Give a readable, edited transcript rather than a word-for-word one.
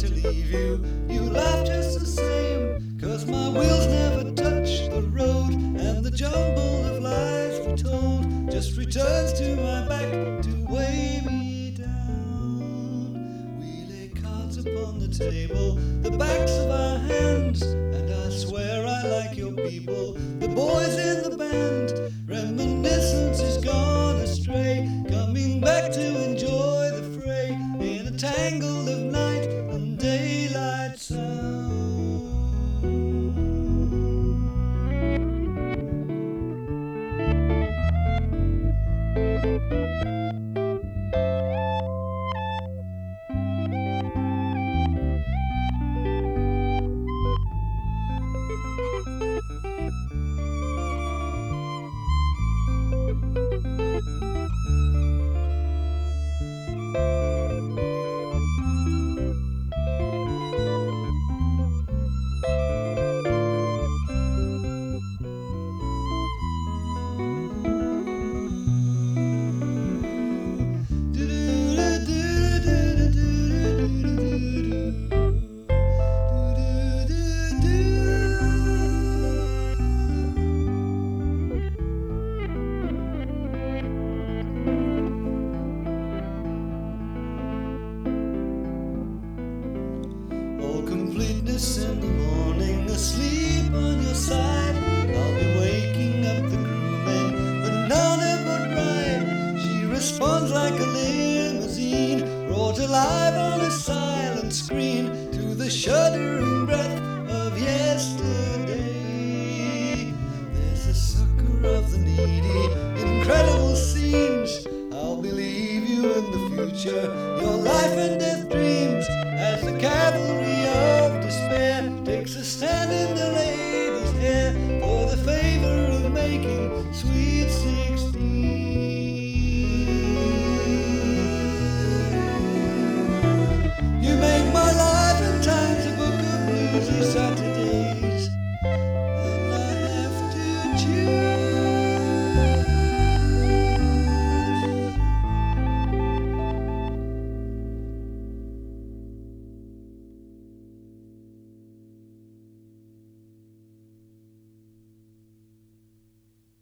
to leave you, you laugh just the same. 'Cause my wheels never touch the road, and the jumble of lies retold just returns to my back to weigh me down. We lay cards upon the table, the backs of our hands, and I swear I like your people, the boys in the band. Reminiscence is gone astray, coming back to enjoy the fray in a tangle of night and daylight sound. Completeness in the morning, asleep on your side. I'll be waking up the crewmen, but none of but right. She responds like a limousine, brought alive on a silent screen to the shuddering breath of yesterday. There's a sucker of the needy, incredible scenes. I'll believe you in the future, your life and death dreams.